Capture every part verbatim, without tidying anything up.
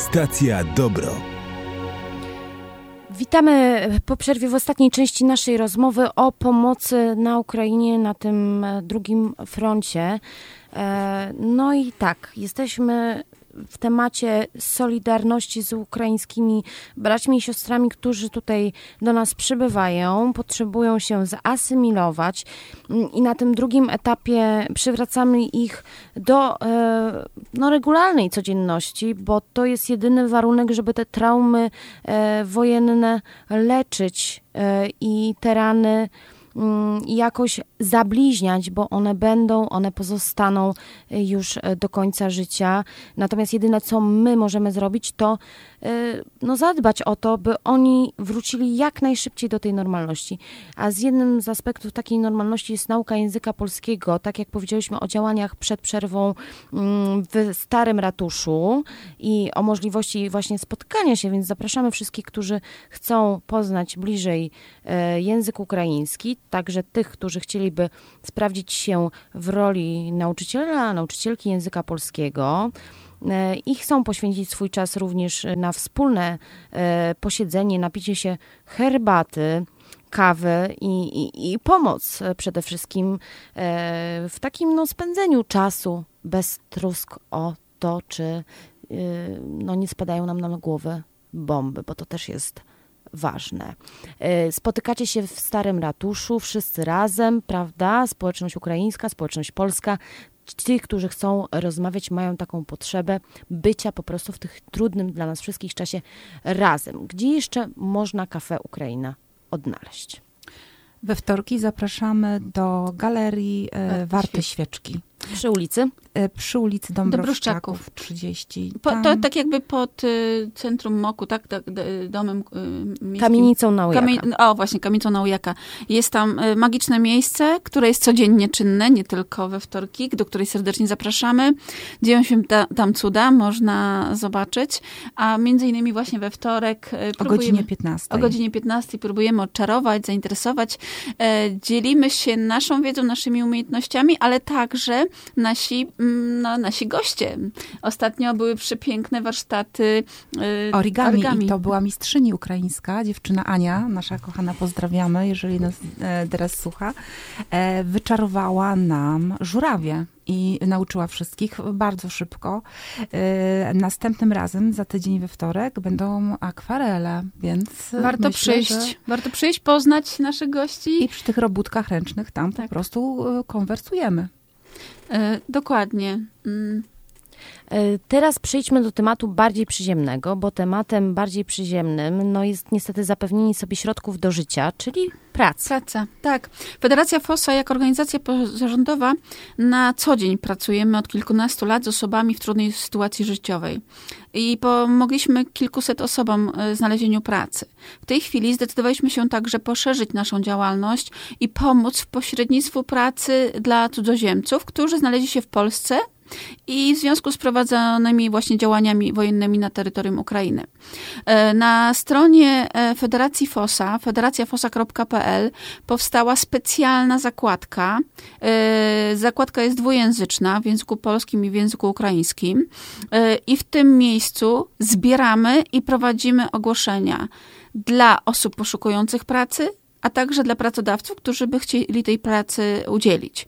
Stacja Dobro. Witamy po przerwie w ostatniej części naszej rozmowy o pomocy na Ukrainie, na tym drugim froncie. No i tak, jesteśmy w temacie solidarności z ukraińskimi braćmi i siostrami, którzy tutaj do nas przybywają, potrzebują się zasymilować i na tym drugim etapie przywracamy ich do no, regularnej codzienności, bo to jest jedyny warunek, żeby te traumy wojenne leczyć i te rany jakoś zabliźniać, bo one będą, one pozostaną już do końca życia. Natomiast jedyne, co my możemy zrobić, to no, zadbać o to, by oni wrócili jak najszybciej do tej normalności. A z jednym z aspektów takiej normalności jest nauka języka polskiego. Tak jak powiedzieliśmy o działaniach przed przerwą w Starym Ratuszu i o możliwości właśnie spotkania się, więc zapraszamy wszystkich, którzy chcą poznać bliżej język ukraiński, także tych, którzy chcieliby sprawdzić się w roli nauczyciela, nauczycielki języka polskiego i chcą poświęcić swój czas również na wspólne posiedzenie, napicie się herbaty, kawy i, i, i pomoc przede wszystkim w takim no, spędzeniu czasu bez trosk o to, czy no, nie spadają nam na głowę bomby, bo to też jest ważne. Spotykacie się w Starym Ratuszu, wszyscy razem, prawda? Społeczność ukraińska, społeczność polska. Ci, którzy chcą rozmawiać, mają taką potrzebę bycia po prostu w tych trudnym dla nas wszystkich czasie razem. Gdzie jeszcze można Cafe Ukraina odnaleźć? We wtorki zapraszamy do Galerii e, Warte Świeczki. Przy ulicy? E, przy ulicy Dąbrowszczaków trzydzieści. Po, to tak jakby pod y, centrum Moku, tak? tak d, domem y, miejskim. Kamienicą Naujaka. Kamie, o, właśnie, kamienicą Naujaka. Jest tam y, magiczne miejsce, które jest codziennie czynne, nie tylko we wtorki, do której serdecznie zapraszamy. Dzieją się ta, tam cuda, można zobaczyć. A między innymi właśnie we wtorek y, o godzinie piętnastej. O godzinie piętnastej próbujemy odczarować, zainteresować. Y, dzielimy się naszą wiedzą, naszymi umiejętnościami, ale także nasi, no, nasi goście. Ostatnio były przepiękne warsztaty y, origami. origami. I to była mistrzyni ukraińska, dziewczyna Ania, nasza kochana, pozdrawiamy, jeżeli nas e, teraz słucha, e, wyczarowała nam żurawie. I nauczyła wszystkich bardzo szybko. Yy, następnym razem, za tydzień we wtorek, będą akwarele, więc warto myślę, przyjść, że... warto przyjść, poznać naszych gości. I przy tych robótkach ręcznych tam tak. po prostu konwersujemy. Yy, dokładnie. Yy. Teraz przejdźmy do tematu bardziej przyziemnego, bo tematem bardziej przyziemnym no jest niestety zapewnienie sobie środków do życia, czyli praca. Praca, tak. Federacja FOSA jako organizacja pozarządowa na co dzień pracujemy od kilkunastu lat z osobami w trudnej sytuacji życiowej. I pomogliśmy kilkuset osobom w znalezieniu pracy. W tej chwili zdecydowaliśmy się także poszerzyć naszą działalność i pomóc w pośrednictwu pracy dla cudzoziemców, którzy znaleźli się w Polsce i w związku z prowadzonymi właśnie działaniami wojennymi na terytorium Ukrainy. Na stronie Federacji FOSA, federacja fosa kropka pe el, powstała specjalna zakładka. Zakładka jest dwujęzyczna w języku polskim i w języku ukraińskim. I w tym miejscu zbieramy i prowadzimy ogłoszenia dla osób poszukujących pracy, a także dla pracodawców, którzy by chcieli tej pracy udzielić.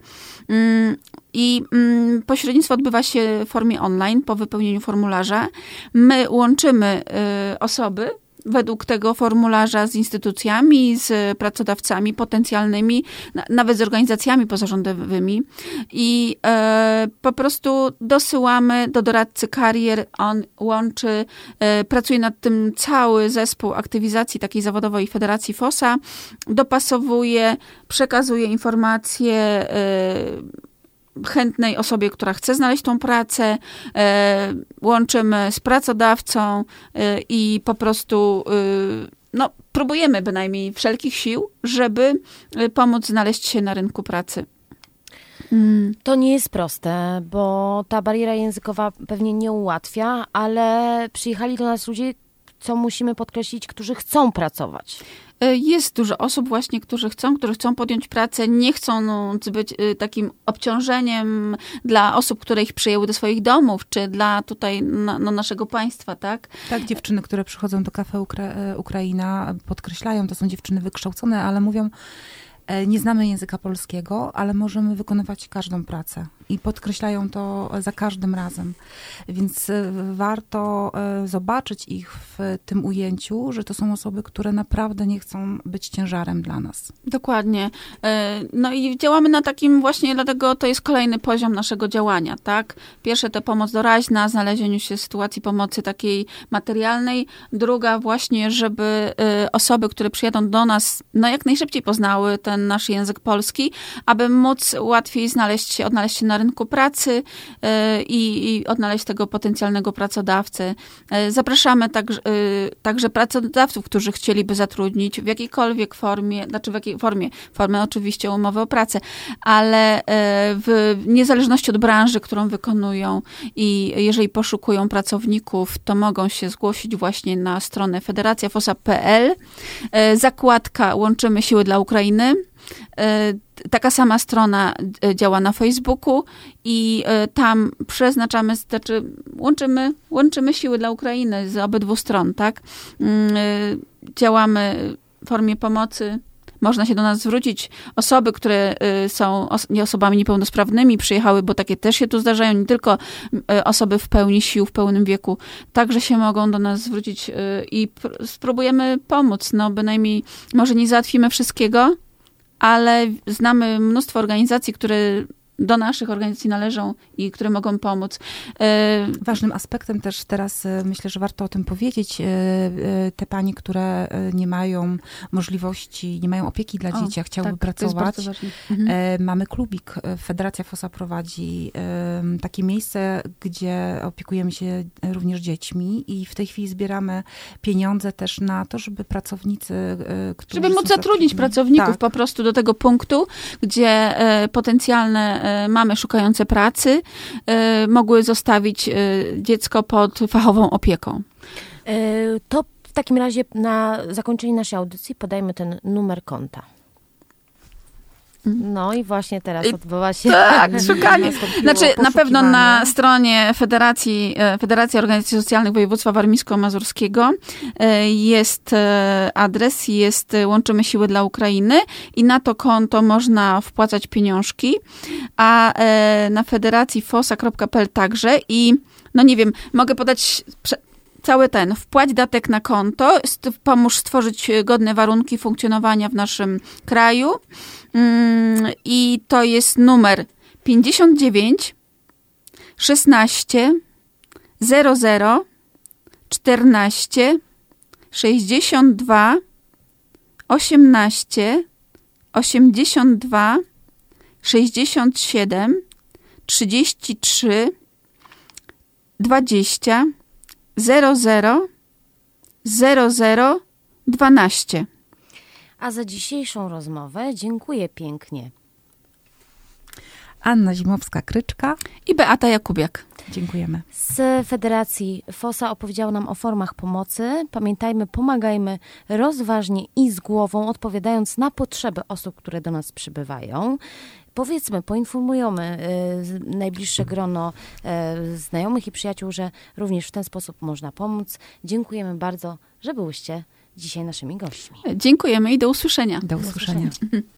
I pośrednictwo odbywa się w formie online po wypełnieniu formularza. My łączymy osoby według tego formularza z instytucjami, z pracodawcami potencjalnymi, nawet z organizacjami pozarządowymi i e, po prostu dosyłamy do doradcy karier. On łączy, e, pracuje nad tym cały zespół aktywizacji takiej zawodowej Federacji FOSA, dopasowuje, przekazuje informacje e, chętnej osobie, która chce znaleźć tą pracę, e, łączymy z pracodawcą e, i po prostu e, no, próbujemy bynajmniej wszelkich sił, żeby pomóc znaleźć się na rynku pracy. Mm. To nie jest proste, bo ta bariera językowa pewnie nie ułatwia, ale przyjechali do nas ludzie, co musimy podkreślić, którzy chcą pracować? Jest dużo osób właśnie, którzy chcą, którzy chcą podjąć pracę, nie chcą no, być takim obciążeniem dla osób, które ich przyjęły do swoich domów, czy dla tutaj no, no, naszego państwa, tak? Tak, dziewczyny, które przychodzą do Cafe Ukra- Ukraina, podkreślają, to są dziewczyny wykształcone, ale mówią, nie znamy języka polskiego, ale możemy wykonywać każdą pracę. I podkreślają to za każdym razem. Więc warto zobaczyć ich w tym ujęciu, że to są osoby, które naprawdę nie chcą być ciężarem dla nas. Dokładnie. No i działamy na takim właśnie, dlatego to jest kolejny poziom naszego działania, tak? Pierwsze to pomoc doraźna, znalezieniu się sytuacji pomocy takiej materialnej. Druga właśnie, żeby osoby, które przyjadą do nas, no jak najszybciej poznały ten nasz język polski, aby móc łatwiej znaleźć się, odnaleźć się na rynku pracy i, i odnaleźć tego potencjalnego pracodawcę. Zapraszamy także, także pracodawców, którzy chcieliby zatrudnić w jakiejkolwiek formie, znaczy w jakiej formie, formę oczywiście umowy o pracę, ale w niezależności od branży, którą wykonują i jeżeli poszukują pracowników, to mogą się zgłosić właśnie na stronę federacja fossa kropka p l. Zakładka Łączymy Siły dla Ukrainy. Taka sama strona działa na Facebooku i tam przeznaczamy, znaczy łączymy, łączymy siły dla Ukrainy z obydwu stron, tak? Działamy w formie pomocy. Można się do nas zwrócić. Osoby, które są os- osobami niepełnosprawnymi, przyjechały, bo takie też się tu zdarzają, nie tylko osoby w pełni sił, w pełnym wieku, także się mogą do nas zwrócić i pr- spróbujemy pomóc. No bynajmniej może nie załatwimy wszystkiego, ale znamy mnóstwo organizacji, które do naszych organizacji należą i które mogą pomóc. Ważnym aspektem też teraz myślę, że warto o tym powiedzieć. Te panie, które nie mają możliwości, nie mają opieki dla dzieci, a chciałyby tak, pracować. Mhm. Mamy klubik. Federacja Fossa prowadzi takie miejsce, gdzie opiekujemy się również dziećmi i w tej chwili zbieramy pieniądze też na to, żeby pracownicy, którzy żeby móc zatrudnić pracowników tak. po prostu do tego punktu, gdzie potencjalne mamy szukające pracy mogły zostawić dziecko pod fachową opieką. To w takim razie na zakończenie naszej audycji podajmy ten numer konta. No i właśnie teraz odbywa się... Tak, szukanie. Znaczy na pewno na stronie Federacji, Federacji Organizacji Socjalnych Województwa Warmińsko-Mazurskiego jest adres, jest Łączymy Siły dla Ukrainy i na to konto można wpłacać pieniążki, a na Federacji fossa kropka p l także i no nie wiem, mogę podać... Cały ten, wpłać datek na konto, pomóż stworzyć godne warunki funkcjonowania w naszym kraju. I to jest numer pięćdziesiąt dziewięć szesnaście zero zero czternaście sześćdziesiąt dwa osiemnaście osiemdziesiąt dwa sześćdziesiąt siedem trzydzieści trzy dwadzieścia zero zero zero zero dwanaście. A za dzisiejszą rozmowę dziękuję pięknie. Anna Zimowska-Kryczka i Beata Jakubiak. Dziękujemy. Z Federacji Fossa opowiedziała nam o formach pomocy. Pamiętajmy, pomagajmy rozważnie i z głową, odpowiadając na potrzeby osób, które do nas przybywają. Powiedzmy, poinformujemy y, najbliższe grono y, znajomych i przyjaciół, że również w ten sposób można pomóc. Dziękujemy bardzo, że byłyście dzisiaj naszymi gośćmi. Dziękujemy i do usłyszenia. Do usłyszenia. Do usłyszenia.